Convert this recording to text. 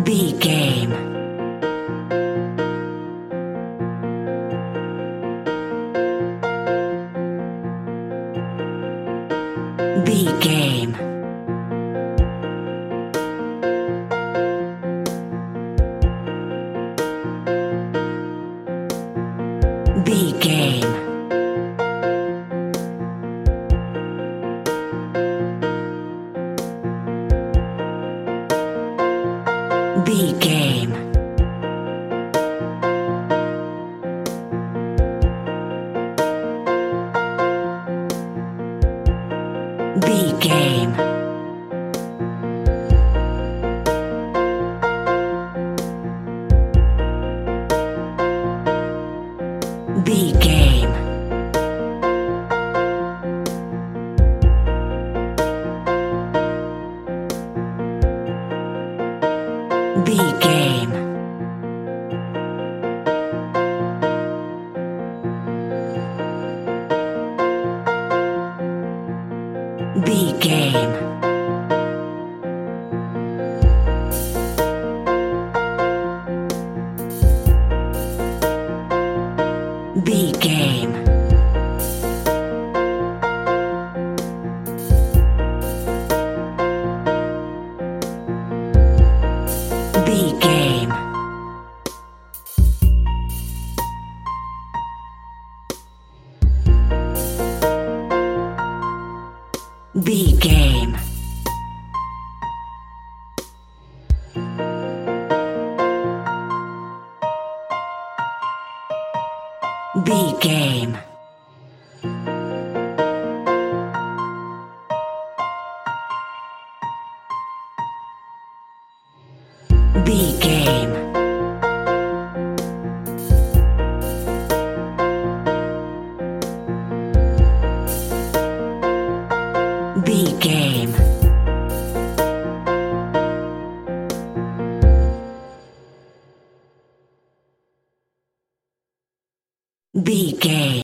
B game. B game. B game. B game. B game. B game. B game. B game. B game. B game. B game. B game. B game. B game. B game.